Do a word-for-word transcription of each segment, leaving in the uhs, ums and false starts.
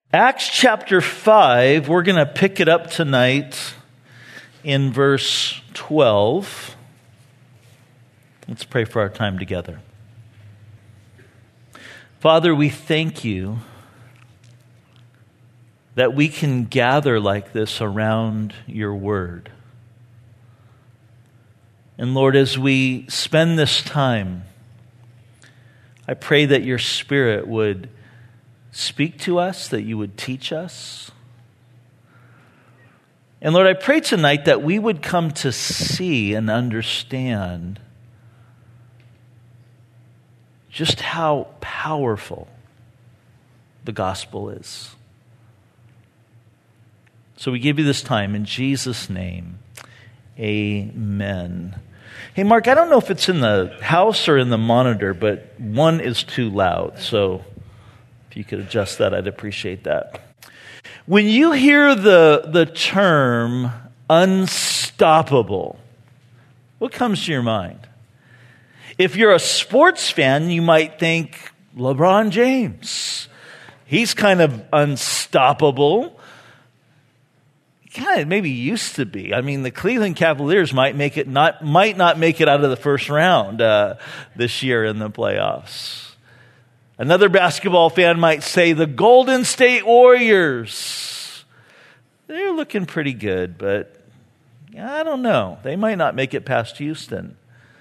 Acts chapter five, we're going to pick it up tonight in verse twelve. Let's pray for our time together. Father, we thank you that we can gather like this around your word. And Lord, as we spend this time, I pray that your Spirit would speak to us, that you would teach us. And Lord, I pray tonight that we would come to see and understand just how powerful the gospel is. So we give you this time in Jesus' name. Amen. Hey, Mark, I don't know if it's in the house or in the monitor, but one is too loud. So if you could adjust that, I'd appreciate that. When you hear the, the term unstoppable, what comes to your mind? If you're a sports fan, you might think LeBron James. He's kind of unstoppable. He kind of maybe used to be. I mean, the Cleveland Cavaliers might make it not might not make it out of the first round uh, this year in the playoffs. Another basketball fan might say the Golden State Warriors. They're looking pretty good, but I don't know. They might not make it past Houston.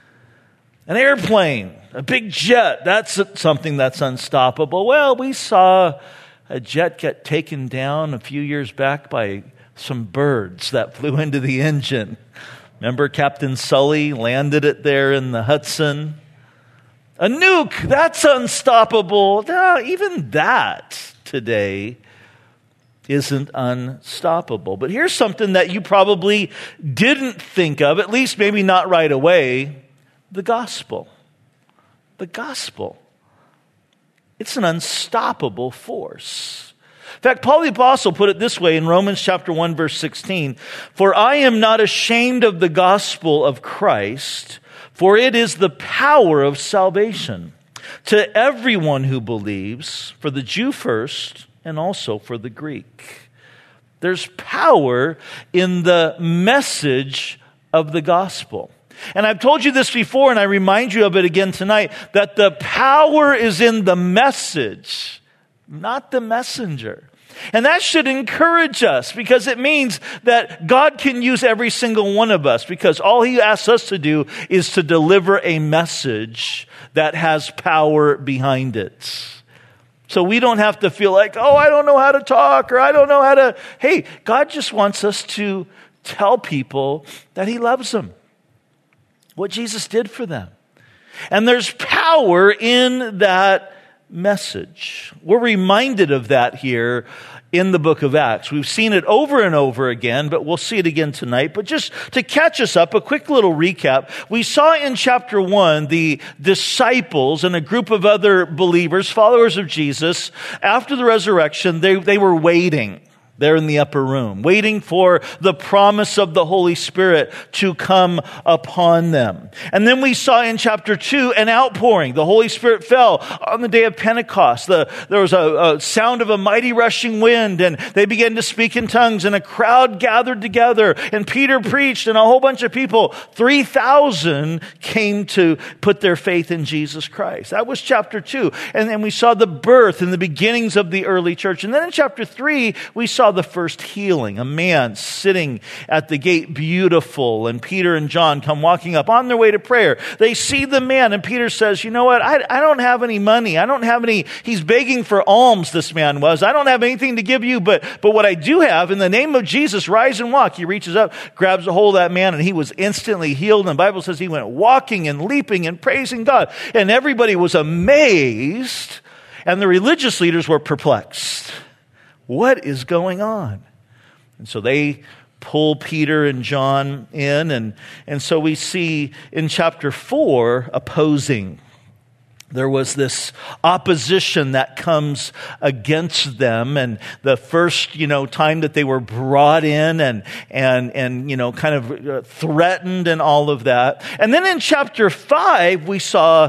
An airplane, a big jet, that's something that's unstoppable. Well, we saw a jet get taken down a few years back by some birds that flew into the engine. Remember Captain Sully landed it there in the Hudson? A nuke, that's unstoppable. No, even that today isn't unstoppable. But here's something that you probably didn't think of, at least maybe not right away, the gospel. The gospel. It's an unstoppable force. In fact, Paul the Apostle put it this way in Romans chapter one, verse sixteen, "For I am not ashamed of the gospel of Christ, for it is the power of salvation to everyone who believes, for the Jew first and also for the Greek." There's power in the message of the gospel. And I've told you this before, and I remind you of it again tonight, that the power is in the message, not the messenger. And that should encourage us, because it means that God can use every single one of us, because all he asks us to do is to deliver a message that has power behind it. So we don't have to feel like, oh, I don't know how to talk, or I don't know how to... Hey, God just wants us to tell people that he loves them, what Jesus did for them. And there's power in that message. We're reminded of that here in the book of Acts. We've seen it over and over again, but we'll see it again tonight. But just to catch us up, a quick little recap. We saw in chapter one the disciples and a group of other believers, followers of Jesus, after the resurrection, they, they were waiting. They're in the upper room, waiting for the promise of the Holy Spirit to come upon them. And then we saw in chapter two an outpouring. The Holy Spirit fell on the day of Pentecost. The, there was a, a sound of a mighty rushing wind, and they began to speak in tongues, and a crowd gathered together, and Peter preached, and a whole bunch of people, three thousand, came to put their faith in Jesus Christ. That was chapter two. And then we saw the birth and the beginnings of the early church. And then in chapter three, we saw the first healing, a man sitting at the gate, beautiful, and Peter and John come walking up on their way to prayer. They see the man, and Peter says, you know what, I, I don't have any money. I don't have any, he's begging for alms, this man was. I don't have anything to give you, but, but what I do have, in the name of Jesus, rise and walk. He reaches up, grabs a hold of that man, and he was instantly healed. And the Bible says he went walking and leaping and praising God. And everybody was amazed, and the religious leaders were perplexed. What is going on? And so they pull Peter and John in, and, and so we see in chapter four opposing. There was this opposition that comes against them, and the first, you know, time that they were brought in and and and you know, kind of threatened and all of that. And then in chapter five, we saw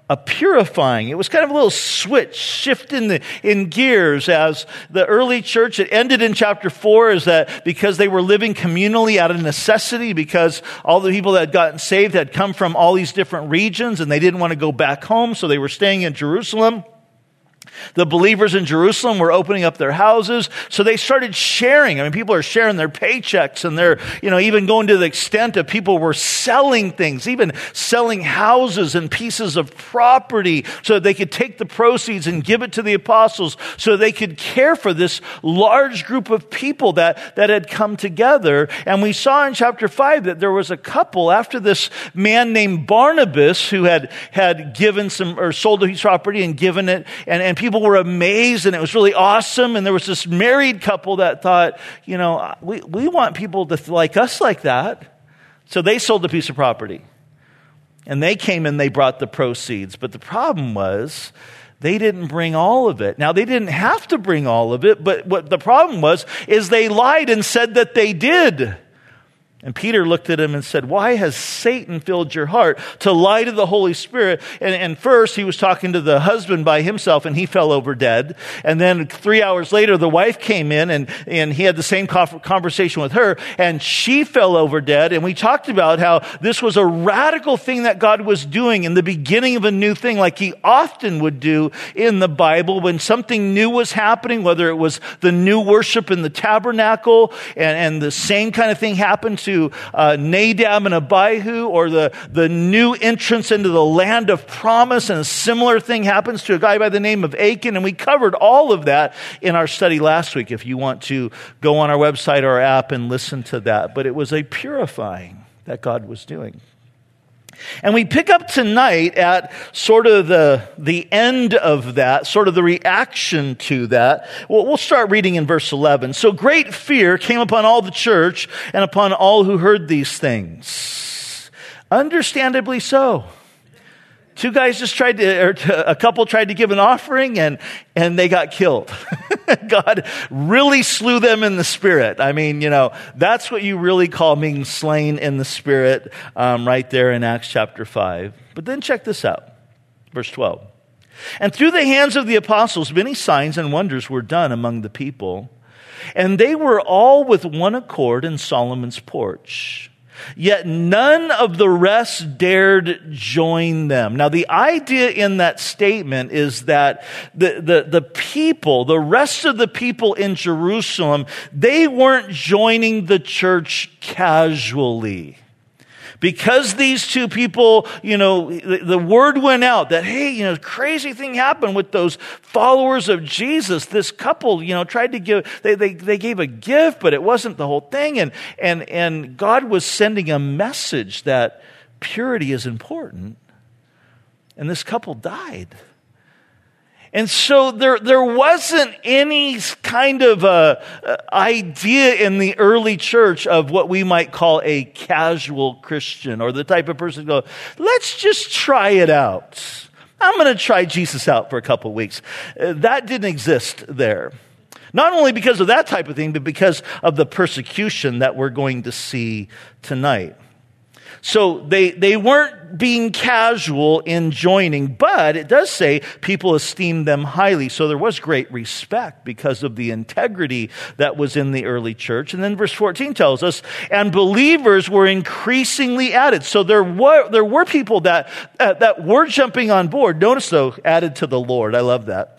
a purifying. It was kind of a little switch, shift in the in gears as the early church. It ended in chapter four is that because they were living communally out of necessity, because all the people that had gotten saved had come from all these different regions and they didn't want to go back home, so they were staying in Jerusalem. The believers in Jerusalem were opening up their houses, so they started sharing. I mean, people are sharing their paychecks, and they're, you know, even going to the extent of people were selling things, even selling houses and pieces of property so that they could take the proceeds and give it to the apostles so they could care for this large group of people that, that had come together. And we saw in chapter five that there was a couple after this man named Barnabas who had, had given some, or sold his property and given it, and, and people were amazed, and it was really awesome. And there was this married couple that thought, you know, we, we want people to like us like that. So they sold a piece of property. And they came and they brought the proceeds. But the problem was they didn't bring all of it. Now, they didn't have to bring all of it, but what the problem was is they lied and said that they did. And Peter looked at him and said, why has Satan filled your heart to lie to the Holy Spirit? And, and first he was talking to the husband by himself and he fell over dead. And then three hours later, the wife came in and, and he had the same conversation with her and she fell over dead. And we talked about how this was a radical thing that God was doing in the beginning of a new thing, like he often would do in the Bible when something new was happening, whether it was the new worship in the tabernacle and, and the same kind of thing happened to to uh, Nadab and Abihu, or the, the new entrance into the land of promise, and a similar thing happens to a guy by the name of Achan, and we covered all of that in our study last week if you want to go on our website or our app and listen to that. But it was a purifying that God was doing. And we pick up tonight at sort of the, the end of that, sort of the reaction to that. Well, we'll start reading in verse eleven. So great fear came upon all the church and upon all who heard these things. Understandably so. Two guys just tried to, or a couple tried to give an offering and, and they got killed. God really slew them in the spirit. I mean, you know, that's what you really call being slain in the spirit, um, right there in Acts chapter five. But then check this out. Verse twelve. And through the hands of the apostles, many signs and wonders were done among the people. And they were all with one accord in Solomon's porch. Yet none of the rest dared join them. Now, the idea in that statement is that the, the, the people, the rest of the people in Jerusalem, they weren't joining the church casually. Because these two people, you know, the, the word went out that, hey, you know, crazy thing happened with those followers of Jesus. This couple, you know, tried to give, they, they, they gave a gift, but it wasn't the whole thing. And, and, and God was sending a message that purity is important. And this couple died. And so there, there wasn't any kind of a, a idea in the early church of what we might call a casual Christian, or the type of person who goes, let's just try it out. I'm going to try Jesus out for a couple of weeks. Uh, that didn't exist there. Not only because of that type of thing, but because of the persecution that we're going to see tonight. So they, they weren't being casual in joining, but it does say people esteemed them highly. So there was great respect because of the integrity that was in the early church. And then verse fourteen tells us, and believers were increasingly added. So there were, there were people that, uh, that were jumping on board. Notice though, added to the Lord. I love that.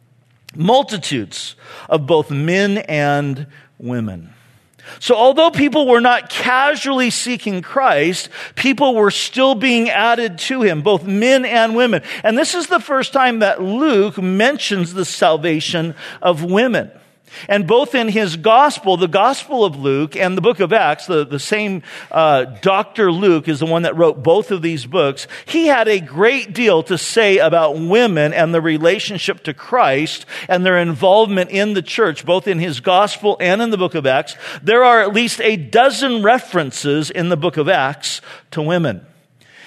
Multitudes of both men and women. So although people were not casually seeking Christ, people were still being added to him, both men and women. And this is the first time that Luke mentions the salvation of women. And both in his gospel, the Gospel of Luke, and the book of Acts, the, the same uh, Doctor Luke is the one that wrote both of these books. He had a great deal to say about women and the relationship to Christ and their involvement in the church, both in his gospel and in the book of Acts. There are at least a dozen references in the book of Acts to women.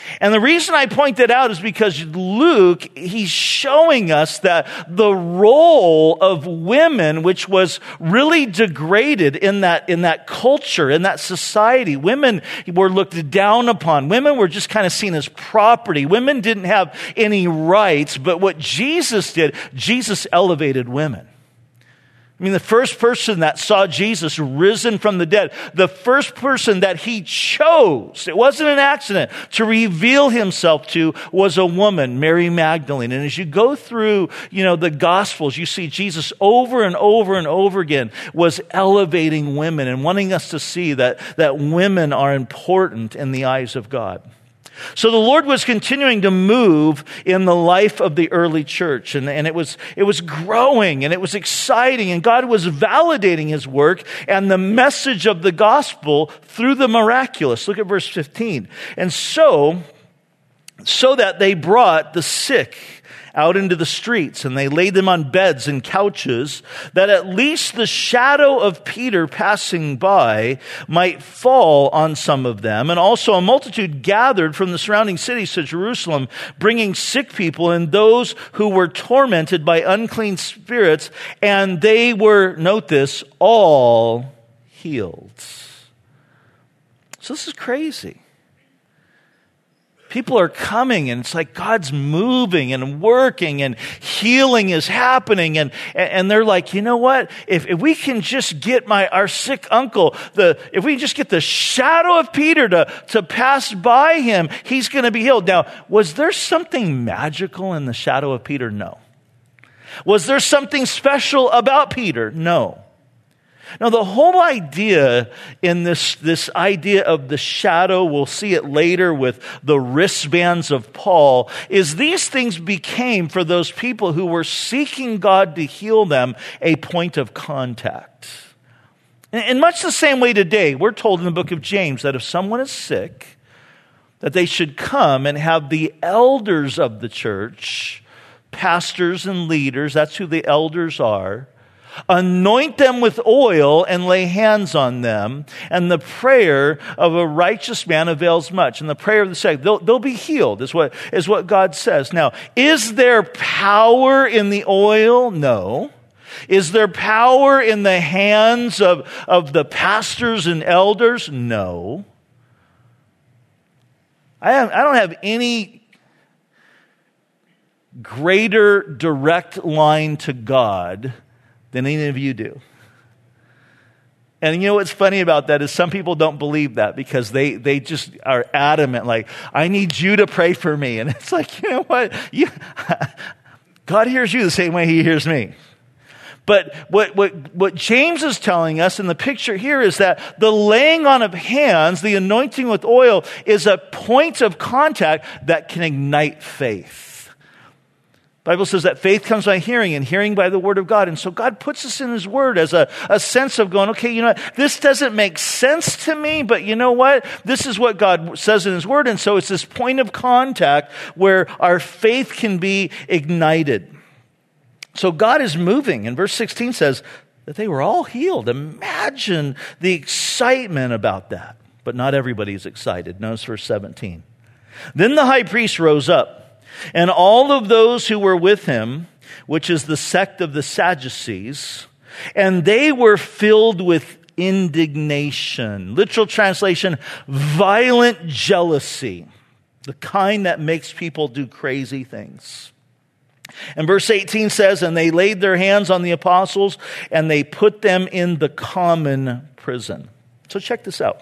And the reason I point that out is because Luke, he's showing us that the role of women, which was really degraded in that, in that culture, in that society. Women were looked down upon. Women were just kind of seen as property. Women didn't have any rights. But what Jesus did, Jesus elevated women. I mean, the first person that saw Jesus risen from the dead, the first person that he chose, it wasn't an accident, to reveal himself to was a woman, Mary Magdalene. And as you go through, you know, the Gospels, you see Jesus over and over and over again was elevating women and wanting us to see that, that women are important in the eyes of God. So the Lord was continuing to move in the life of the early church, and, and it was it was growing, and it was exciting, and God was validating his work and the message of the gospel through the miraculous. Look at verse fifteen. And so, so that they brought the sick out into the streets, and they laid them on beds and couches, that at least the shadow of Peter passing by might fall on some of them. And also a multitude gathered from the surrounding cities to Jerusalem, bringing sick people and those who were tormented by unclean spirits, and they were, note this, all healed. So this is crazy. People are coming, and it's like God's moving and working, and healing is happening. And, and they're like, you know what? If, if we can just get my our sick uncle, the if we just get the shadow of Peter to, to pass by him, he's going to be healed. Now, was there something magical in the shadow of Peter? No. Was there something special about Peter? No. Now, the whole idea in this, this idea of the shadow, we'll see it later with the wristbands of Paul, is these things became, for those people who were seeking God to heal them, a point of contact. In much the same way today, we're told in the book of James that if someone is sick, that they should come and have the elders of the church, pastors and leaders, that's who the elders are, anoint them with oil and lay hands on them, and the prayer of a righteous man avails much. And the prayer of the sick, they'll, they'll be healed, is what, is what God says. Now, is there power in the oil? No. Is there power in the hands of, of the pastors and elders? No. I, have, I don't have any greater direct line to God than any of you do. And you know what's funny about that is some people don't believe that because they, they just are adamant, like, I need you to pray for me. And it's like, you know what? You, God hears you the same way he hears me. But what, what, what James is telling us in the picture here is that the laying on of hands, the anointing with oil, is a point of contact that can ignite faith. The Bible says that faith comes by hearing, and hearing by the word of God. And so God puts us in his word as a, a sense of going, okay, you know what? This doesn't make sense to me, but you know what? This is what God says in his word. And so it's this point of contact where our faith can be ignited. So God is moving. And verse sixteen says that they were all healed. Imagine the excitement about that. But not everybody is excited. Notice verse seventeen. Then the high priest rose up, and all of those who were with him, which is the sect of the Sadducees, and they were filled with indignation. Literal translation, violent jealousy. The kind that makes people do crazy things. And verse eighteen says, and they laid their hands on the apostles, and they put them in the common prison. So check this out.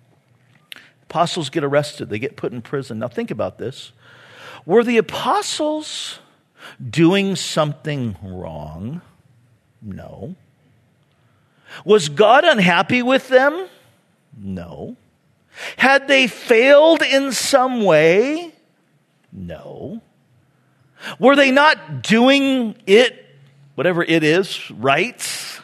Apostles get arrested. They get put in prison. Now think about this. Were the apostles doing something wrong? No. Was God unhappy with them? No. Had they failed in some way? No. Were they not doing it, whatever it is, right? Is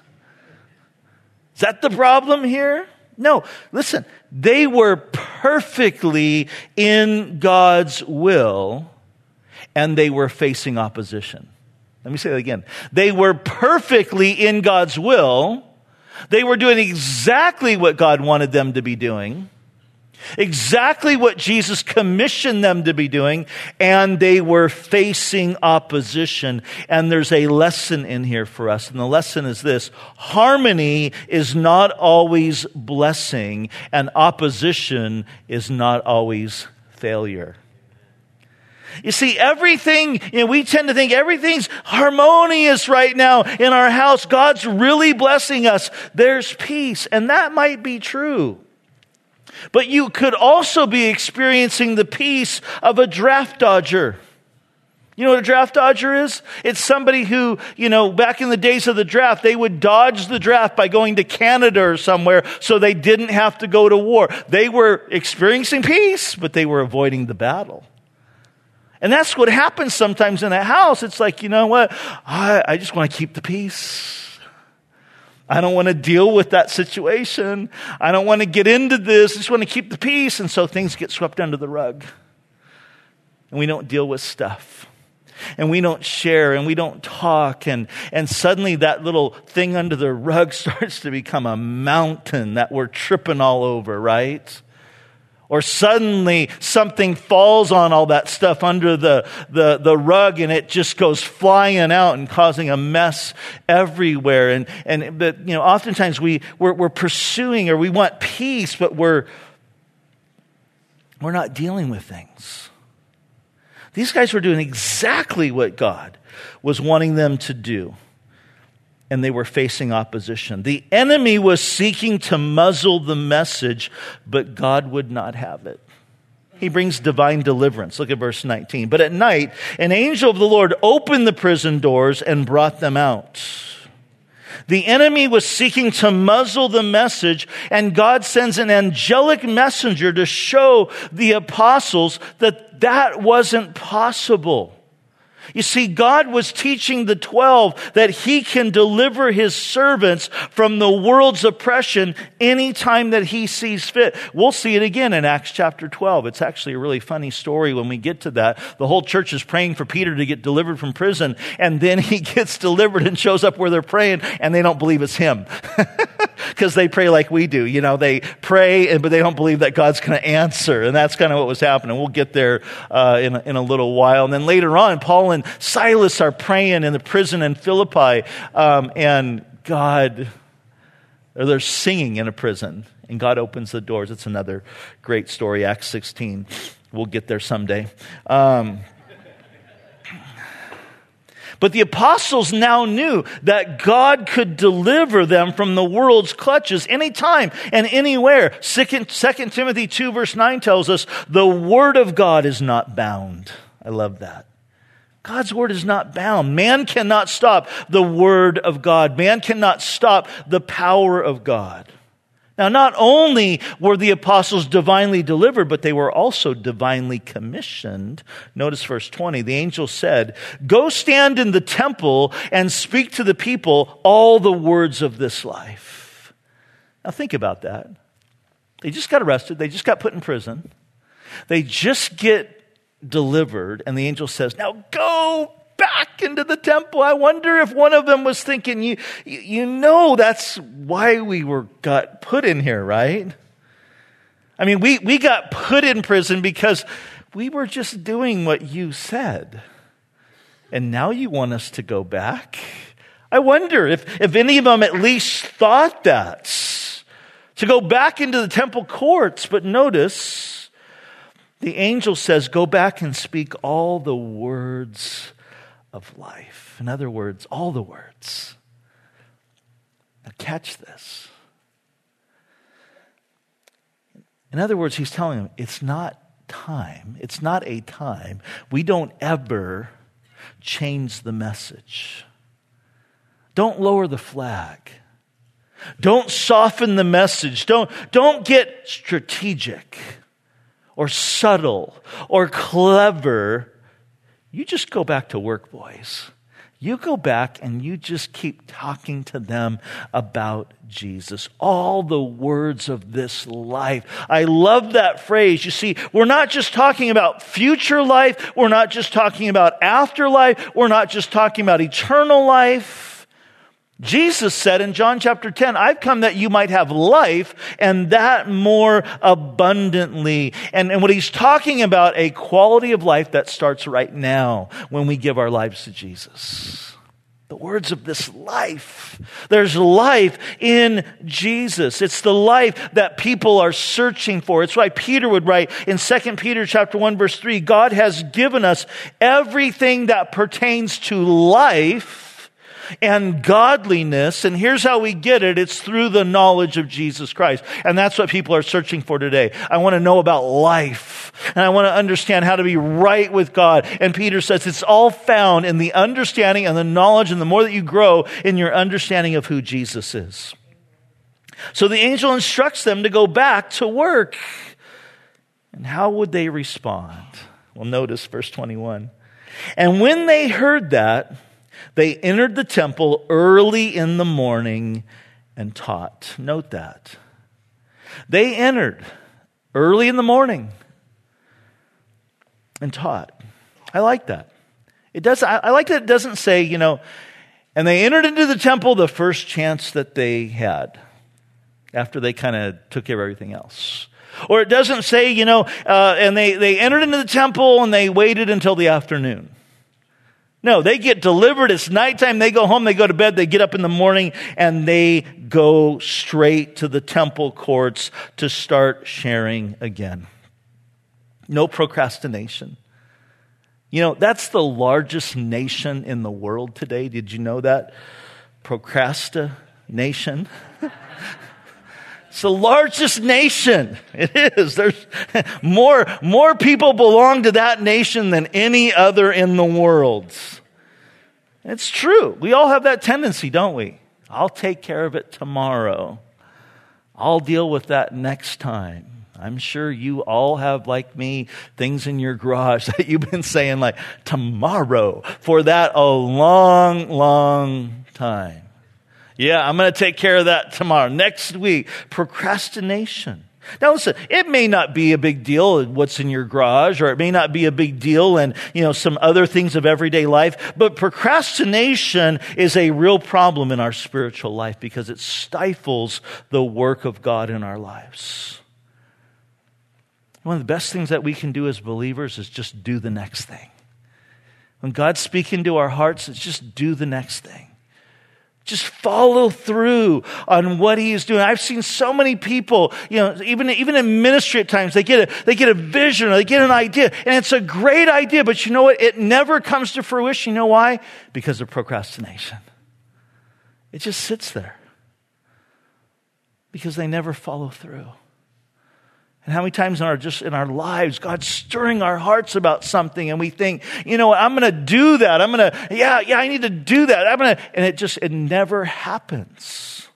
that the problem here? No. Listen, they were perfectly in God's will, and they were facing opposition. Let me say that again. They were perfectly in God's will. They were doing exactly what God wanted them to be doing. Exactly what Jesus commissioned them to be doing, and they were facing opposition. And there's a lesson in here for us, and the lesson is this: harmony is not always blessing, and opposition is not always failure. You see, everything, you know, we tend to think everything's harmonious right now in our house. God's really blessing us. There's peace, and that might be true. But you could also be experiencing the peace of a draft dodger. You know what a draft dodger is? It's somebody who, you know, back in the days of the draft, they would dodge the draft by going to Canada or somewhere so they didn't have to go to war. They were experiencing peace, but they were avoiding the battle. And that's what happens sometimes in a house. It's like, you know what? I, I just want to keep the peace. I don't want to deal with that situation. I don't want to get into this. I just want to keep the peace. And so things get swept under the rug. And we don't deal with stuff. And we don't share, and we don't talk. And, and suddenly that little thing under the rug starts to become a mountain that we're tripping all over, right? Or suddenly something falls on all that stuff under the, the, the rug, and it just goes flying out and causing a mess everywhere. And, and but, you know, oftentimes we, we're, we're pursuing, or we want peace, but we're, we're not dealing with things. These guys were doing exactly what God was wanting them to do. And they were facing opposition. The enemy was seeking to muzzle the message, but God would not have it. He brings divine deliverance. Look at verse nineteen. But at night, an angel of the Lord opened the prison doors and brought them out. The enemy was seeking to muzzle the message, and God sends an angelic messenger to show the apostles that that wasn't possible. You see, God was teaching the twelve that He can deliver His servants from the world's oppression anytime that He sees fit. We'll see it again in Acts chapter twelve. It's actually a really funny story when we get to that. The whole church is praying for Peter to get delivered from prison, and then he gets delivered and shows up where they're praying, and they don't believe it's him. Because they pray like we do. You know, they pray, but they don't believe that God's going to answer. And that's kind of what was happening. We'll get there uh, in, a, in a little while. And then later on, Paul and Silas are praying in the prison in Philippi. Um, and God, or they're singing in a prison. And God opens the doors. It's another great story, Acts sixteen. We'll get there someday. Um But the apostles now knew that God could deliver them from the world's clutches anytime and anywhere. Second Timothy two verse nine tells us, the word of God is not bound. I love that. God's word is not bound. Man cannot stop the word of God. Man cannot stop the power of God. Now, not only were the apostles divinely delivered, but they were also divinely commissioned. Notice verse twenty. The angel said, "Go stand in the temple and speak to the people all the words of this life." Now, think about that. They just got arrested. They just got put in prison. They just get delivered, and the angel says, "Now go back into the temple." I wonder if one of them was thinking, you, you, you know, that's why we were got put in here, right? I mean, we, we got put in prison because we were just doing what you said. And now you want us to go back? I wonder if, if any of them at least thought that. To go back into the temple courts. But notice, the angel says, go back and speak all the words of life. In other words, all the words. Now catch this. In other words, he's telling them, it's not time. It's not a time. We don't ever change the message. Don't lower the flag. Don't soften the message. Don't, don't get strategic or subtle or clever. You just go back to work, boys. You go back and you just keep talking to them about Jesus. All the words of this life. I love that phrase. You see, we're not just talking about future life. We're not just talking about afterlife. We're not just talking about eternal life. Jesus said in John chapter ten, I've come that you might have life and that more abundantly. And, and what he's talking about, a quality of life that starts right now when we give our lives to Jesus. The words of this life. There's life in Jesus. It's the life that people are searching for. It's why Peter would write in Second Peter chapter one verse three, God has given us everything that pertains to life and godliness. And here's how we get it. It's through the knowledge of Jesus Christ. And that's what people are searching for today. I want to know about life. And I want to understand how to be right with God. And Peter says it's all found in the understanding and the knowledge, and the more that you grow in your understanding of who Jesus is. So the angel instructs them to go back to work. And how would they respond? Well, notice verse twenty-one. And when they heard that, they entered the temple early in the morning and taught. Note that. They entered early in the morning and taught. I like that. It does. I like that it doesn't say, you know, and they entered into the temple the first chance that they had after they kind of took care of everything else. Or it doesn't say, you know, uh, and they, they entered into the temple and they waited until the afternoon. No, they get delivered. It's nighttime. They go home. They go to bed. They get up in the morning and they go straight to the temple courts to start sharing again. No procrastination. You know, that's the largest nation in the world today. Did you know that? Procrastination. It's the largest nation. It is. There's more, more people belong to that nation than any other in the world. It's true. We all have that tendency, don't we? I'll take care of it tomorrow. I'll deal with that next time. I'm sure you all have, like me, things in your garage that you've been saying like, tomorrow, for that a long, long time. Yeah, I'm going to take care of that tomorrow. Next week, procrastination. Now listen, it may not be a big deal in what's in your garage, or it may not be a big deal in, you know, some other things of everyday life, but procrastination is a real problem in our spiritual life because it stifles the work of God in our lives. One of the best things that we can do as believers is just do the next thing. When God's speaking to our hearts, it's just do the next thing. Just follow through on what he is doing. I've seen so many people, you know, even, even in ministry at times, they get a, they get a vision, or they get an idea, and it's a great idea, but you know what? It never comes to fruition. You know why? Because of procrastination. It just sits there. Because they never follow through. And how many times in our just in our lives, God's stirring our hearts about something, and we think, you know what, I'm going to do that. I'm going to, yeah, yeah, I need to do that. I'm going to, and it just, it never happens.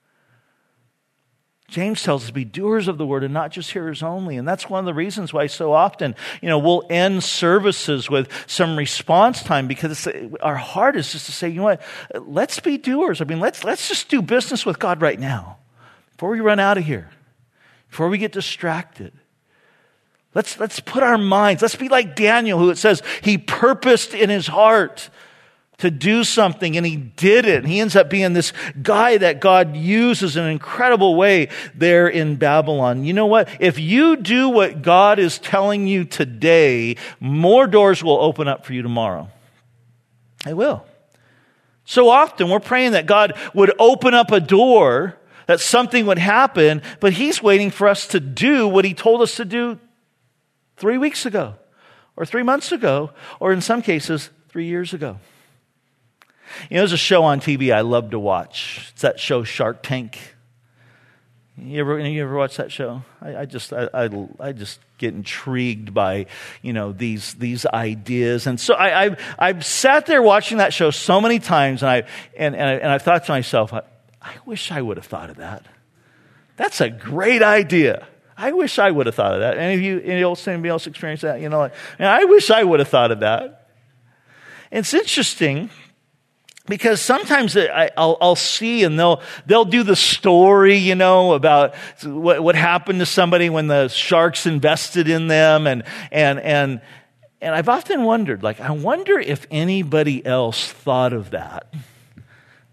James tells us to be doers of the word and not just hearers only. And that's one of the reasons why so often, you know, we'll end services with some response time, because it's, our heart is just to say, you know what, let's be doers. I mean, let's let's just do business with God right now before we run out of here. Before we get distracted. Let's, let's put our minds, let's be like Daniel, who it says he purposed in his heart to do something, and he did it. And he ends up being this guy that God uses in an incredible way there in Babylon. You know what? If you do what God is telling you today, more doors will open up for you tomorrow. They will. So often we're praying that God would open up a door, that something would happen, but he's waiting for us to do what he told us to do three weeks ago, or three months ago, or in some cases, three years ago. You know, there's a show on T V I love to watch. It's that show Shark Tank. You ever, you ever watch that show? I, I just, I, I, I just get intrigued by, you know, these these ideas, and so I, I've I've sat there watching that show so many times, and I and and, I, and I've thought to myself, I, I wish I would have thought of that. That's a great idea. I wish I would have thought of that. Any of you, any else, anybody else experience that? You know, like, I wish I would have thought of that. It's interesting because sometimes I, I'll, I'll see, and they'll they'll do the story, you know, about what what happened to somebody when the sharks invested in them, and and and and I've often wondered, like, I wonder if anybody else thought of that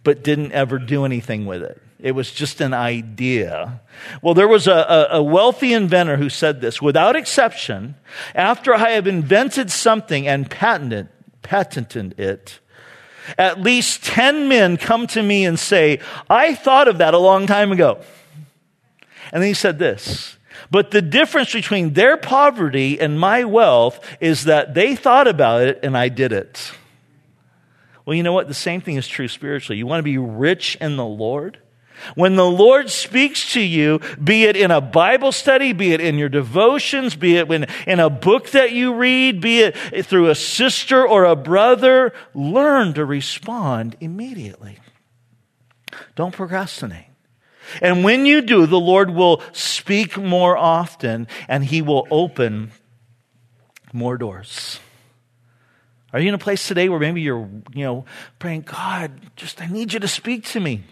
but didn't ever do anything with it. It was just an idea. Well, there was a, a, a wealthy inventor who said this: without exception, after I have invented something and patented, patented it, at least ten men come to me and say, I thought of that a long time ago. And then he said this: but the difference between their poverty and my wealth is that they thought about it and I did it. Well, you know what? The same thing is true spiritually. You want to be rich in the Lord? When the Lord speaks to you, be it in a Bible study, be it in your devotions, be it when, in a book that you read, be it through a sister or a brother, learn to respond immediately. Don't procrastinate. And when you do, the Lord will speak more often and He will open more doors. Are you in a place today where maybe you're, you know, praying, God, just I need you to speak to me?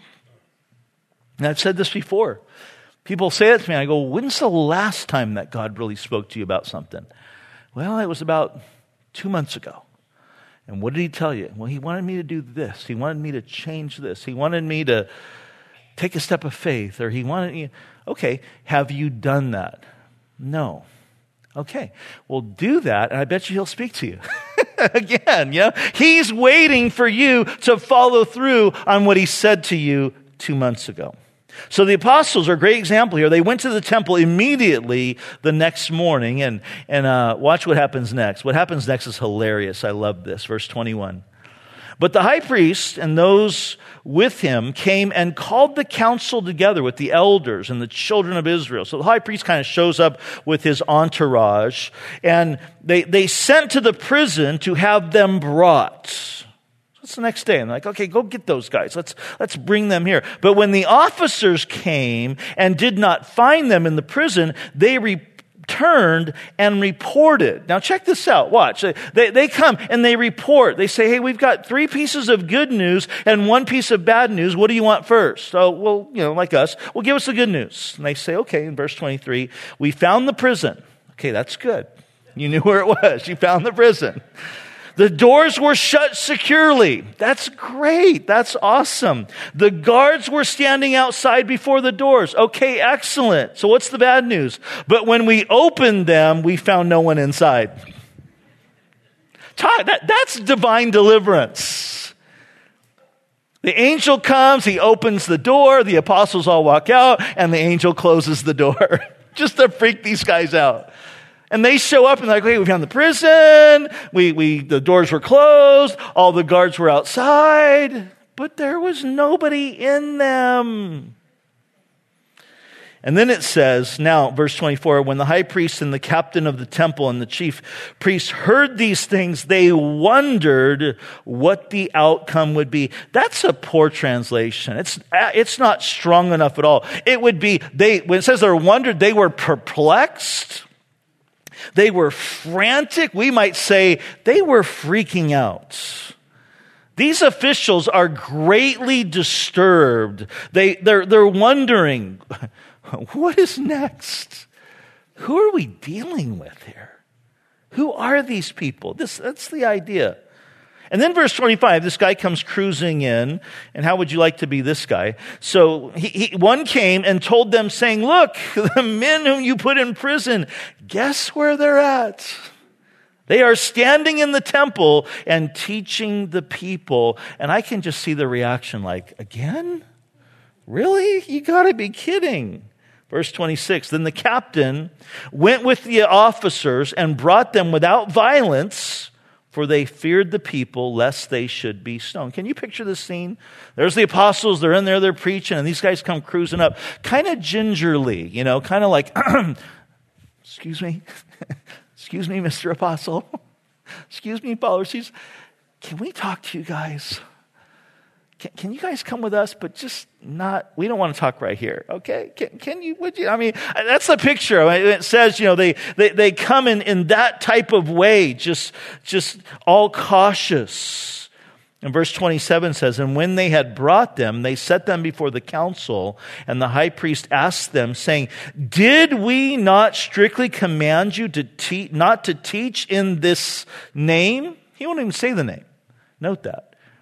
And I've said this before. People say it to me. I go, when's the last time that God really spoke to you about something? Well, it was about two months ago. And what did He tell you? Well, He wanted me to do this. He wanted me to change this. He wanted me to take a step of faith. Or He wanted you. Okay, have you done that? No. Okay, well, do that, and I bet you He'll speak to you. Again, yeah? He's waiting for you to follow through on what He said to you two months ago. So the apostles are a great example here. They went to the temple immediately the next morning, and, and uh, watch what happens next. What happens next is hilarious. I love this. Verse twenty-one. But the high priest and those with him came and called the council together with the elders and the children of Israel. So the high priest kind of shows up with his entourage, and they, they sent to the prison to have them brought. What's the next day? And they're like, okay, go get those guys. Let's, let's bring them here. But when the officers came and did not find them in the prison, they returned and reported. Now check this out. Watch. They, they come and they report. They say, hey, we've got three pieces of good news and one piece of bad news. What do you want first? Oh, well, you know, like us. Well, give us the good news. And they say, okay, in verse twenty-three, we found the prison. Okay, that's good. You knew where it was. You found the prison. The doors were shut securely. That's great. That's awesome. The guards were standing outside before the doors. Okay, excellent. So what's the bad news? But when we opened them, we found no one inside. That, that's divine deliverance. The angel comes, he opens the door, the apostles all walk out, and the angel closes the door just to freak these guys out. And they show up and they're like, hey, we found the prison. We, we, the doors were closed. All the guards were outside, but there was nobody in them. And then it says, now, verse twenty-four, when the high priest and the captain of the temple and the chief priests heard these things, they wondered what the outcome would be. That's a poor translation. It's, it's not strong enough at all. It would be, they, when it says they wondered, they were perplexed. They were frantic. We might say they were freaking out. These officials are greatly disturbed. They, they're, they're wondering, what is next? Who are we dealing with here? Who are these people? This, that's the idea. And then verse twenty-five, this guy comes cruising in. And how would you like to be this guy? So he, he, one came and told them, saying, look, the men whom you put in prison, guess where they're at? They are standing in the temple and teaching the people. And I can just see the reaction like, again? Really? You gotta be kidding. Verse twenty-six, then the captain went with the officers and brought them without violence, for they feared the people lest they should be stoned. Can you picture this scene? There's the apostles, they're in there, they're preaching, and these guys come cruising up, kind of gingerly, you know, kind of like, excuse me, excuse me, Mister Apostle, excuse me, followers, can we talk to you guys? Can, can you guys come with us, but just not, we don't want to talk right here, okay? Can, can you, would you? I mean, that's the picture. I mean, it says, you know, they, they, they come in, in that type of way, just, just all cautious. And verse twenty-seven says, and when they had brought them, they set them before the council, and the high priest asked them, saying, did we not strictly command you to teach, not to teach in this name? He won't even say the name. Note that.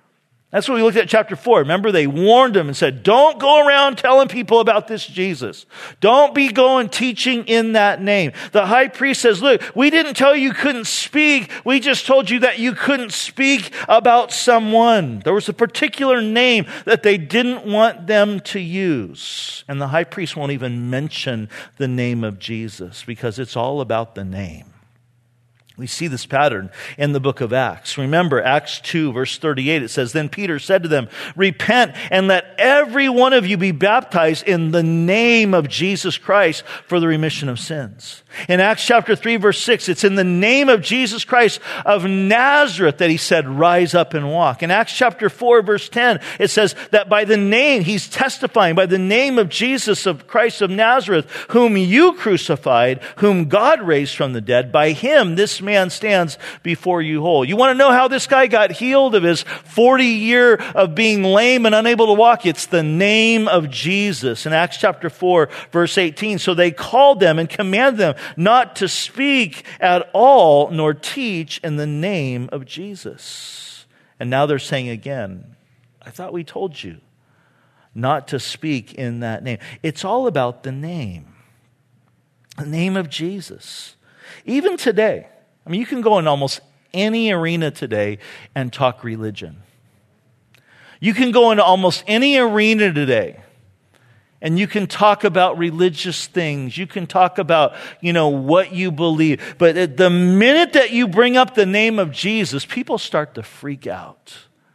That's what we looked at chapter four. Remember, they warned him and said, don't go around telling people about this Jesus. Don't be going teaching in that name. The high priest says, look, we didn't tell you you couldn't speak. We just told you that you couldn't speak about someone. There was a particular name that they didn't want them to use. And the high priest won't even mention the name of Jesus because it's all about the name. We see this pattern in the book of Acts. Remember, Acts two, verse thirty-eight, it says, then Peter said to them, repent and let every one of you be baptized in the name of Jesus Christ for the remission of sins. In Acts chapter three, verse six, it's in the name of Jesus Christ of Nazareth that he said, rise up and walk. In Acts chapter four, verse ten, it says that by the name, he's testifying, by the name of Jesus of Christ of Nazareth, whom you crucified, whom God raised from the dead, by him this man stands before you whole. You want to know how this guy got healed of his forty year of being lame and unable to walk? It's the name of Jesus. In Acts chapter four, verse eighteen, so they called them and commanded them not to speak at all nor teach in the name of Jesus. And now they're saying again, I thought we told you not to speak in that name. It's all about the name. The name of Jesus. Even today, I mean, you can go in almost any arena today and talk religion. You can go into almost any arena today and you can talk about religious things. You can talk about, you know, what you believe. But at the minute that you bring up the name of Jesus, people start to freak out.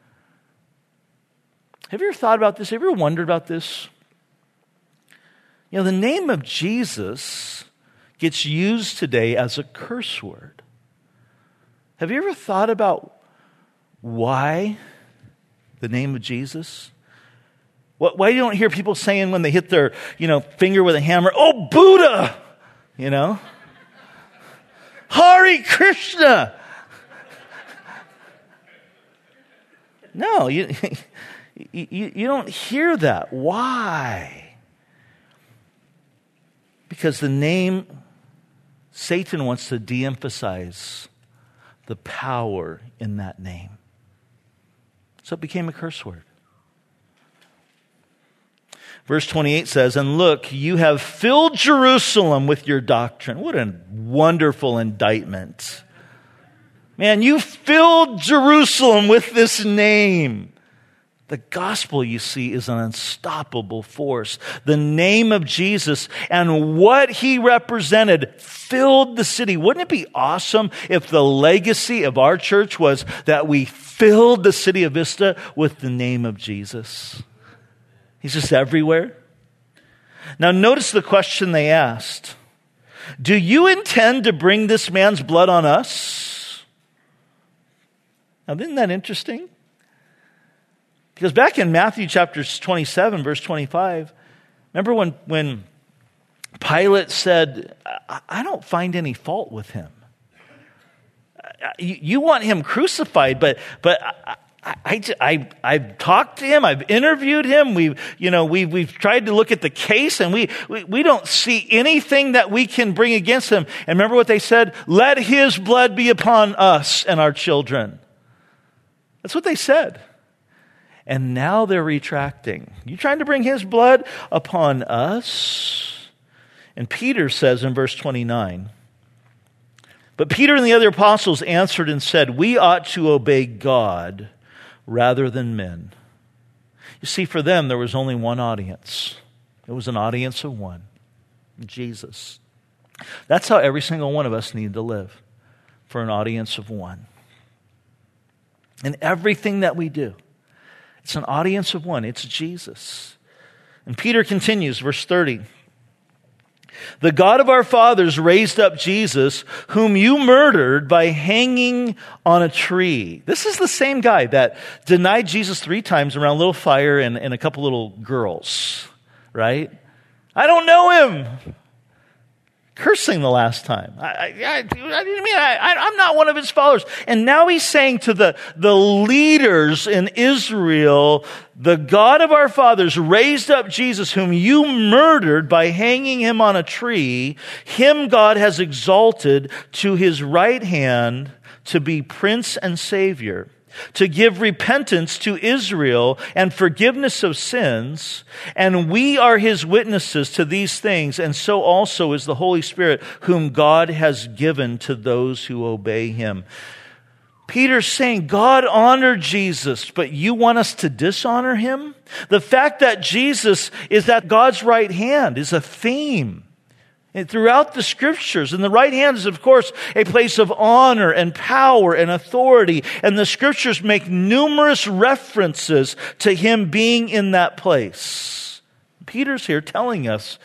Have you ever thought about this? Have you ever wondered about this? You know, the name of Jesus gets used today as a curse word. Have you ever thought about why the name of Jesus? Why you don't hear people saying when they hit their, you know, finger with a hammer, oh, Buddha, you know? Hare Krishna. No, you, you, you don't hear that. Why? Because the name, Satan wants to de-emphasize the power in that name. So it became a curse word. Verse twenty-eight says, and look, you have filled Jerusalem with your doctrine. What a wonderful indictment. Man, you filled Jerusalem with this name. The gospel, you see, is an unstoppable force. The name of Jesus and what he represented filled the city. Wouldn't it be awesome if the legacy of our church was that we filled the city of Vista with the name of Jesus? He's just everywhere. Now notice the question they asked. Do you intend to bring this man's blood on us? Now isn't that interesting? Because back in Matthew chapter twenty-seven, verse twenty-five, remember when, when Pilate said, I, I don't find any fault with him. You, you want him crucified, but but I, I, I, I've talked to him, I've interviewed him, we've, you know, we've, we've tried to look at the case, and we, we, we don't see anything that we can bring against him. And remember what they said? Let his blood be upon us and our children. That's what they said. And now they're retracting. You trying to bring his blood upon us? And Peter says in verse twenty-nine, but Peter and the other apostles answered and said, we ought to obey God rather than men. You see, for them, there was only one audience. It was an audience of one, Jesus. That's how every single one of us need to live, for an audience of one. In everything that we do, it's an audience of one. It's Jesus. And Peter continues, verse thirty. The God of our fathers raised up Jesus, whom you murdered by hanging on a tree. This is the same guy that denied Jesus three times around a little fire and, and a couple little girls, right? I don't know him. Cursing the last time. I, I, I, I didn't mean, I, I, I'm not one of his followers. And now he's saying to the, the leaders in Israel, the God of our fathers raised up Jesus, whom you murdered by hanging him on a tree. Him God has exalted to his right hand to be Prince and Savior, to give repentance to Israel and forgiveness of sins, and we are his witnesses to these things, and so also is the Holy Spirit, whom God has given to those who obey him. Peter's saying, God honored Jesus, but you want us to dishonor him? The fact that Jesus is at God's right hand is a theme and throughout the scriptures. And the right hand is, of course, a place of honor and power and authority. And the scriptures make numerous references to him being in that place. Peter's here telling us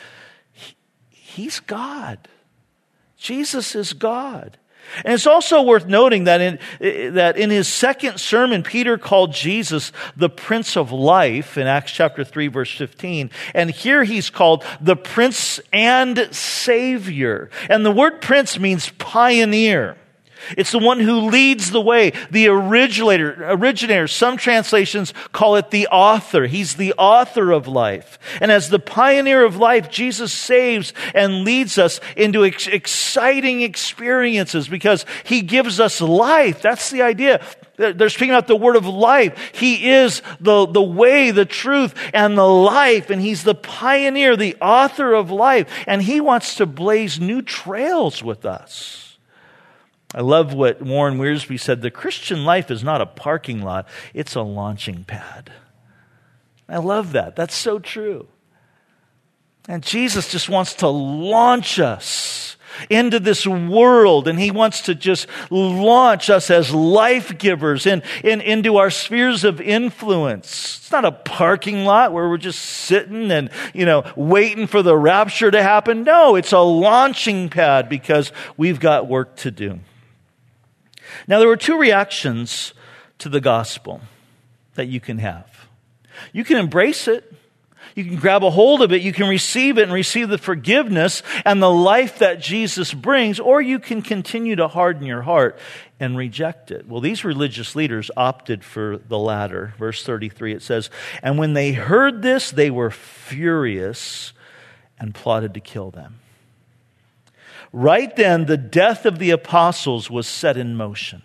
he's God. Jesus is God. And it's also worth noting that in, that in his second sermon, Peter called Jesus the Prince of Life in Acts chapter three, verse fifteen. And here he's called the Prince and Savior. And the word prince means pioneer. It's the one who leads the way, the originator, originator. Some translations call it the author. He's the author of life. And as the pioneer of life, Jesus saves and leads us into ex- exciting experiences because he gives us life. That's the idea. They're speaking about the word of life. He is the, the way, the truth, and the life. And he's the pioneer, the author of life. And he wants to blaze new trails with us. I love what Warren Wiersbe said. The Christian life is not a parking lot. It's a launching pad. I love that. That's so true. And Jesus just wants to launch us into this world, and he wants to just launch us as life givers in, in, into our spheres of influence. It's not a parking lot where we're just sitting and, you know, waiting for the rapture to happen. No, it's a launching pad because we've got work to do. Now, there were two reactions to the gospel that you can have. You can embrace it. You can grab a hold of it. You can receive it and receive the forgiveness and the life that Jesus brings, or you can continue to harden your heart and reject it. Well, these religious leaders opted for the latter. Verse thirty-three, it says, "And when they heard this, they were furious and plotted to kill them." Right then, the death of the apostles was set in motion.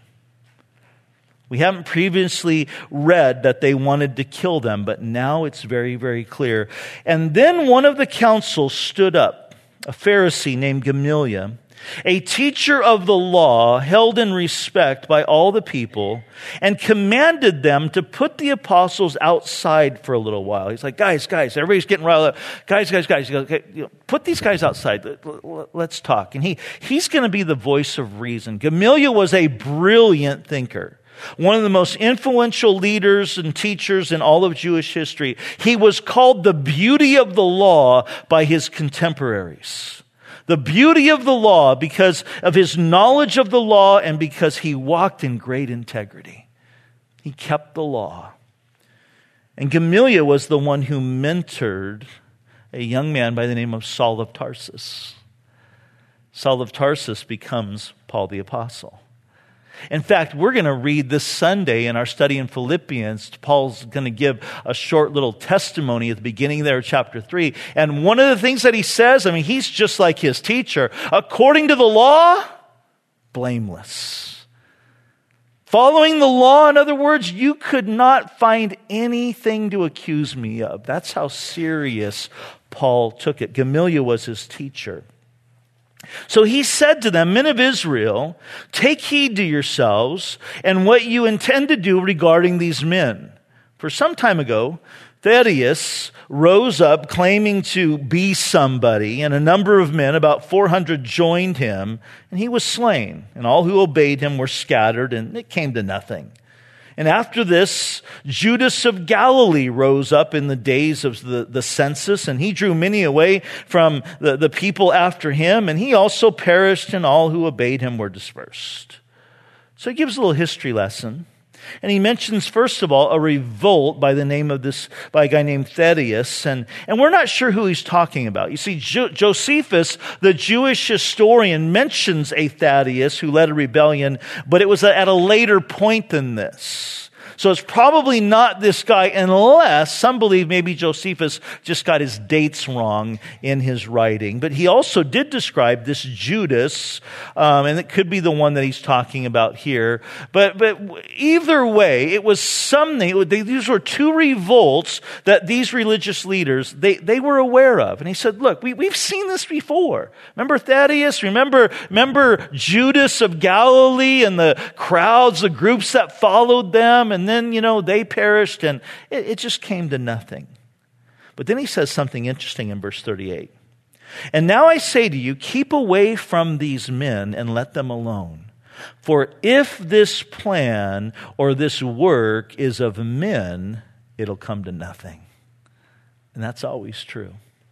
We haven't previously read that they wanted to kill them, but now it's very, very clear. And then one of the council stood up, a Pharisee named Gamaliel, a teacher of the law held in respect by all the people, and commanded them to put the apostles outside for a little while. He's like, guys, guys, everybody's getting riled up. Guys, guys, guys, put these guys outside. Let's talk. And he, he's going to be the voice of reason. Gamaliel was a brilliant thinker. One of the most influential leaders and teachers in all of Jewish history. He was called the beauty of the law by his contemporaries. The beauty of the law because of his knowledge of the law and because he walked in great integrity. He kept the law. And Gamaliel was the one who mentored a young man by the name of Saul of Tarsus. Saul of Tarsus becomes Paul the Apostle. In fact, we're going to read this Sunday in our study in Philippians. Paul's going to give a short little testimony at the beginning there of chapter three. And one of the things that he says, I mean, he's just like his teacher. According to the law, blameless. Following the law, in other words, you could not find anything to accuse me of. That's how serious Paul took it. Gamaliel was his teacher. So he said to them, "Men of Israel, take heed to yourselves and what you intend to do regarding these men. For some time ago, Thaddeus rose up claiming to be somebody, and a number of men, about four hundred, joined him, and he was slain. And all who obeyed him were scattered, and it came to nothing. And after this, Judas of Galilee rose up in the days of the, the census, and he drew many away from the, the people after him, and he also perished, and all who obeyed him were dispersed." So he gives a little history lesson. And he mentions, first of all, a revolt by the name of this, by a guy named Thaddeus. And, and we're not sure who he's talking about. You see, jo- Josephus, the Jewish historian, mentions a Thaddeus who led a rebellion, but it was at a later point than this. So it's probably not this guy, unless some believe maybe Josephus just got his dates wrong in his writing. But he also did describe this Judas, um, and it could be the one that he's talking about here. But but either way, it was something. It, they, these were two revolts that these religious leaders they they were aware of. And he said, "Look, we we've seen this before. Remember Thaddeus? Remember remember Judas of Galilee and the crowds, the groups that followed them, and then, you know, they perished, and it, it just came to nothing." But then he says something interesting in verse thirty-eight. "And now I say to you, keep away from these men and let them alone. For if this plan or this work is of men, it'll come to nothing." And that's always true.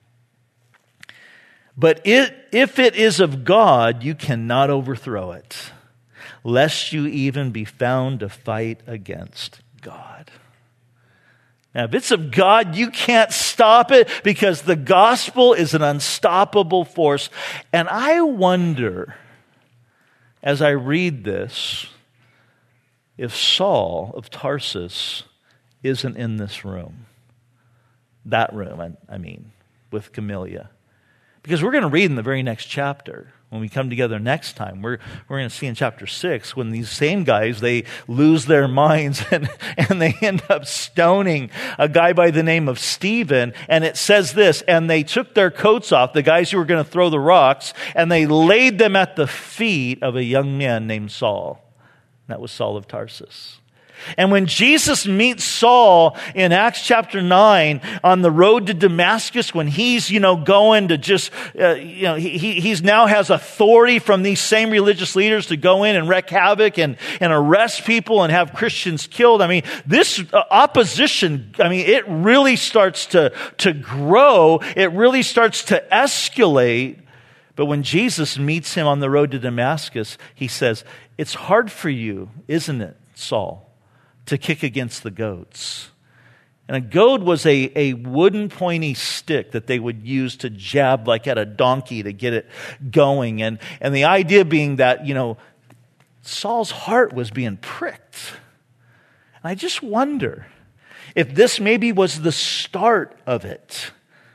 "But it, if it is of God, you cannot overthrow it, lest you even be found to fight against God." Now, if it's of God, you can't stop it because the gospel is an unstoppable force. And I wonder, as I read this, if Saul of Tarsus isn't in this room. That room, I, I mean, with Gamaliel. Because we're going to read in the very next chapter. When we come together next time, we're we're going to see in chapter six when these same guys, they lose their minds and, and they end up stoning a guy by the name of Stephen. And it says this, "And they took their coats off," the guys who were going to throw the rocks, "and they laid them at the feet of a young man named Saul." That was Saul of Tarsus. And when Jesus meets Saul in Acts chapter nine on the road to Damascus, when he's, you know, going to just, uh, you know, he, he he's now has authority from these same religious leaders to go in and wreak havoc and, and arrest people and have Christians killed. I mean, this opposition, I mean, it really starts to, to grow. It really starts to escalate. But when Jesus meets him on the road to Damascus, he says, "It's hard for you, isn't it, Saul, to kick against the goats?" And a goad was a, a wooden pointy stick that they would use to jab like at a donkey to get it going. And, and the idea being that, you know, Saul's heart was being pricked. And I just wonder if this maybe was the start of it.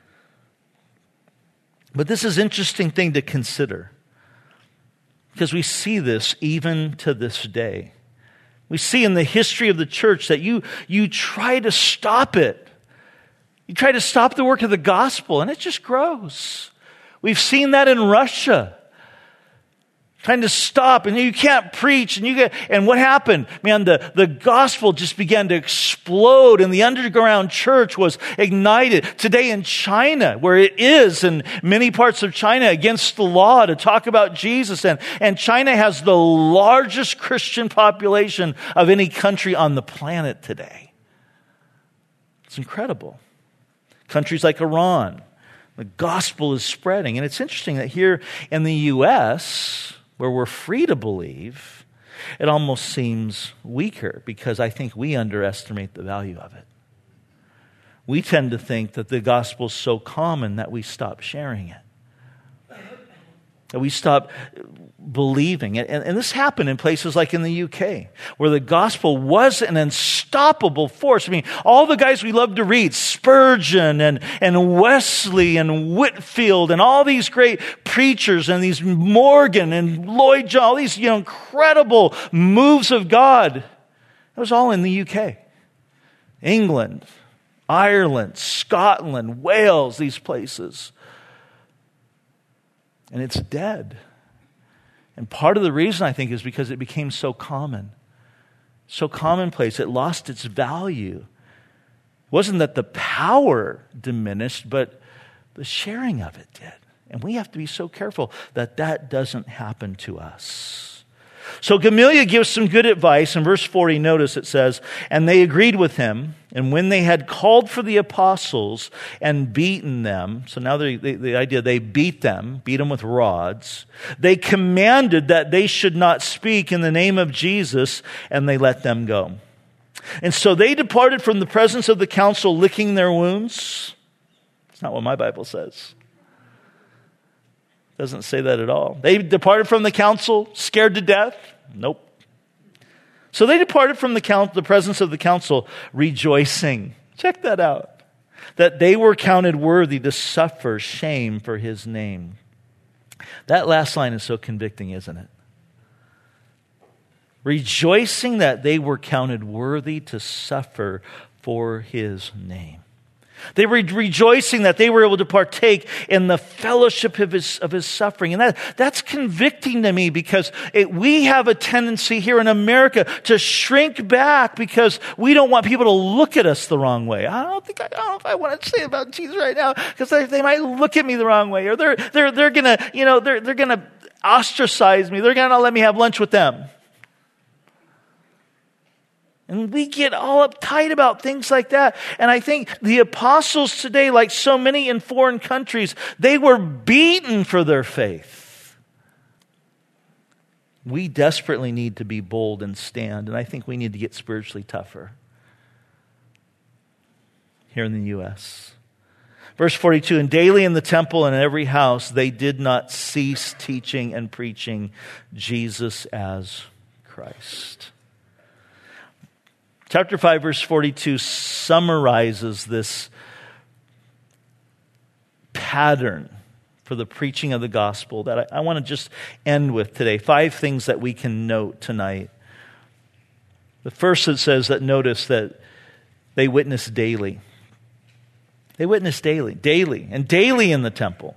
But this is an interesting thing to consider, because we see this even to this day. We see in the history of the church that you, you try to stop it. You try to stop the work of the gospel, and it just grows. We've seen that in Russia. Trying to stop, and you can't preach, and you get, and what happened? Man, the, the gospel just began to explode, and the underground church was ignited. Today in China, where it is in many parts of China against the law to talk about Jesus, and, and China has the largest Christian population of any country on the planet today. It's incredible. Countries like Iran, the gospel is spreading, and it's interesting that here in the U S, where we're free to believe, it almost seems weaker because I think we underestimate the value of it. We tend to think that the gospel is so common that we stop sharing it, that we stop believing it. And, and this happened in places like in the U K, where the gospel was an unstoppable force. I mean, all the guys we love to read, Spurgeon and, and Wesley and Whitfield and all these great preachers and these Morgan and Lloyd Jones, all these, you know, incredible moves of God. It was all in the U K. England, Ireland, Scotland, Wales, these places. And it's dead. And part of the reason, I think, is because it became so common, so commonplace. It lost its value. It wasn't that the power diminished, but the sharing of it did. And we have to be so careful that that doesn't happen to us. So Gamaliel gives some good advice. In verse forty, notice it says, "And they agreed with him, and when they had called for the apostles and beaten them," so now they, they, the idea, they beat them, beat them with rods, "they commanded that they should not speak in the name of Jesus, and they let them go. And so they departed from the presence of the council, licking their wounds." It's not what my Bible says. Doesn't say that at all. They departed from the council, scared to death? Nope. So they departed from the, count, the presence of the council, rejoicing. Check that out. That they were counted worthy to suffer shame for his name. That last line is so convicting, isn't it? Rejoicing that they were counted worthy to suffer for his name. They were rejoicing that they were able to partake in the fellowship of his, of his suffering. And that, that's convicting to me because it, we have a tendency here in America to shrink back because we don't want people to look at us the wrong way. I don't think I, I don't know if I want to say about Jesus right now because they, they might look at me the wrong way, or they're they're they're gonna you know they're they're gonna ostracize me. They're gonna not let me have lunch with them. And we get all uptight about things like that. And I think the apostles today, like so many in foreign countries, they were beaten for their faith. We desperately need to be bold and stand. And I think we need to get spiritually tougher here in the U S Verse forty-two, and daily in the temple and in every house, they did not cease teaching and preaching Jesus as Christ. Chapter five, verse forty-two summarizes this pattern for the preaching of the gospel that I, I want to just end with today. Five things that we can note tonight. The first, it says that notice that they witnessed daily. They witnessed daily, daily, and daily in the temple.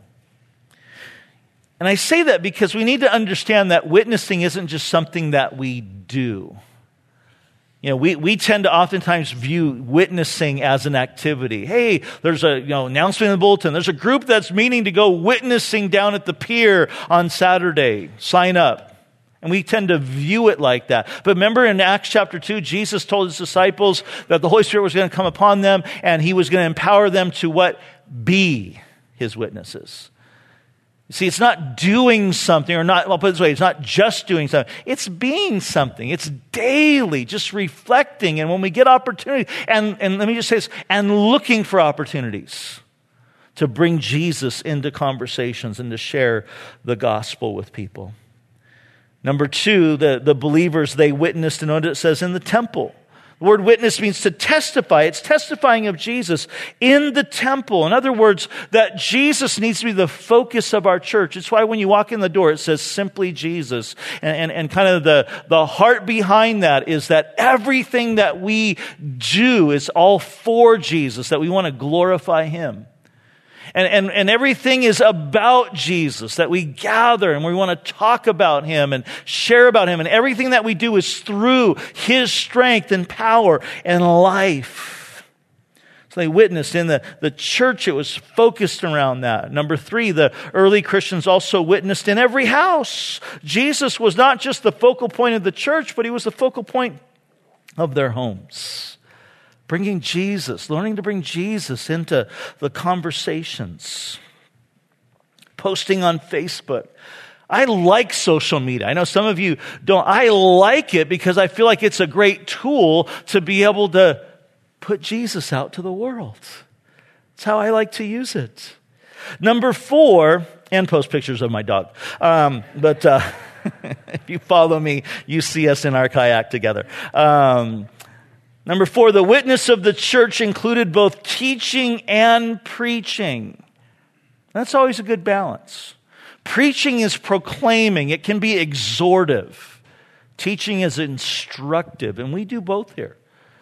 And I say that because we need to understand that witnessing isn't just something that we do. You know, we, we tend to oftentimes view witnessing as an activity. Hey, there's a you know announcement in the bulletin. There's a group that's meeting to go witnessing down at the pier on Saturday. Sign up. And we tend to view it like that. But remember in Acts chapter two, Jesus told his disciples that the Holy Spirit was going to come upon them and he was going to empower them to what? Be his witnesses. See, it's not doing something, or not, I'll put it this way, it's not just doing something. It's being something. It's daily, just reflecting. And when we get opportunity, and, and let me just say this, and looking for opportunities to bring Jesus into conversations and to share the gospel with people. Number two, the, the believers, they witnessed, and notice it says in the temple. The word witness means to testify. It's testifying of Jesus in the temple. In other words, that Jesus needs to be the focus of our church. It's why when you walk in the door, it says simply Jesus. And, and, and kind of the, the heart behind that is that everything that we do is all for Jesus, that we want to glorify him. And, and, and everything is about Jesus, that we gather and we want to talk about him and share about him. And everything that we do is through his strength and power and life. So they witnessed in the, the church, it was focused around that. Number three, the early Christians also witnessed in every house. Jesus was not just the focal point of the church, but he was the focal point of their homes. Bringing Jesus, learning to bring Jesus into the conversations. Posting on Facebook. I like social media. I know some of you don't. I like it because I feel like it's a great tool to be able to put Jesus out to the world. That's how I like to use it. Number four, and post pictures of my dog. Um, but uh, if you follow me, you see us in our kayak together. Um, Number four, the witness of the church included both teaching and preaching. That's always a good balance. Preaching is proclaiming. It can be exhortive. Teaching is instructive. And we do both here.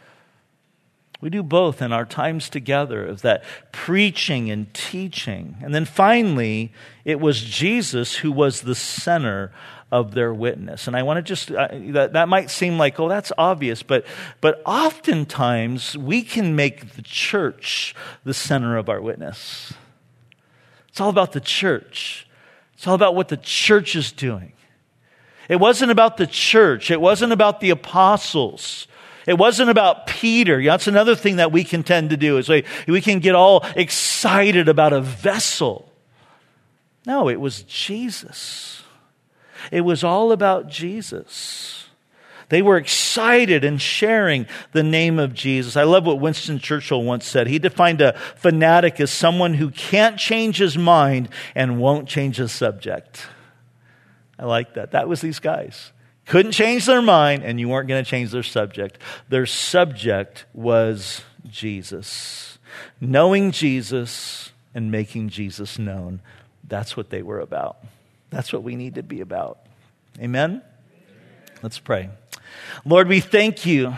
We do both in our times together, of that preaching and teaching. And then finally, it was Jesus who was the center of their witness. And I want to just, uh, that, that might seem like, oh, that's obvious, but, but oftentimes we can make the church the center of our witness. It's all about the church. It's all about what the church is doing. It wasn't about the church. It wasn't about the apostles. It wasn't about Peter. That's another thing that we can tend to do, is we, we can get all excited about a vessel. No, it was Jesus. It was all about Jesus. They were excited and sharing the name of Jesus. I love what Winston Churchill once said. He defined a fanatic as someone who can't change his mind and won't change his subject. I like that. That was these guys. couldn't change their mind, and you weren't going to change their subject. Their subject was Jesus. Knowing Jesus and making Jesus known. That's what they were about. That's what we need to be about. Amen? Let's pray. Lord, we thank you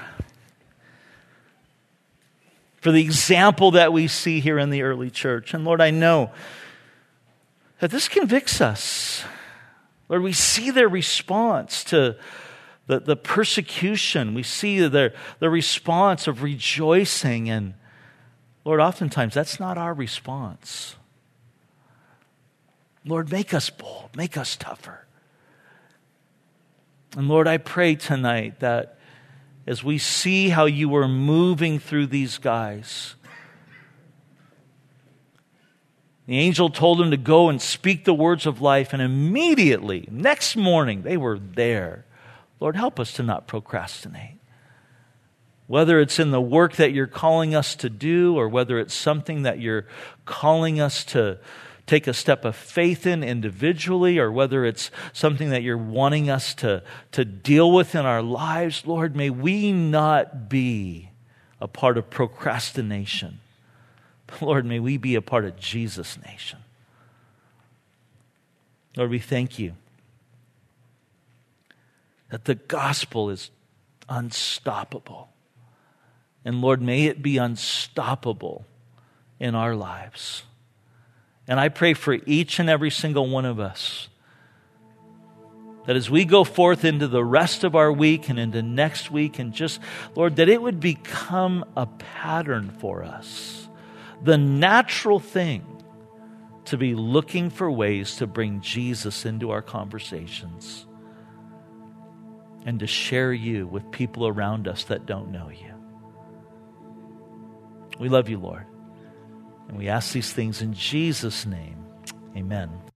for the example that we see here in the early church. And Lord, I know that this convicts us. Lord, we see their response to the, the persecution. We see their, their response of rejoicing. And Lord, oftentimes that's not our response. Lord, make us bold. Make us tougher. And Lord, I pray tonight that as we see how you are moving through these guys, the angel told him to go and speak the words of life, and immediately, next morning, they were there. Lord, help us to not procrastinate. Whether it's in the work that you're calling us to do, or whether it's something that you're calling us to take a step of faith in individually, or whether it's something that you're wanting us to, to deal with in our lives, Lord, may we not be a part of procrastination. But Lord, may we be a part of Jesus' nation. Lord, we thank you that the gospel is unstoppable. And Lord, may it be unstoppable in our lives. And I pray for each and every single one of us that as we go forth into the rest of our week and into next week, and just, Lord, that it would become a pattern for us, the natural thing to be looking for ways to bring Jesus into our conversations and to share you with people around us that don't know you. We love you, Lord. And we ask these things in Jesus' name. Amen.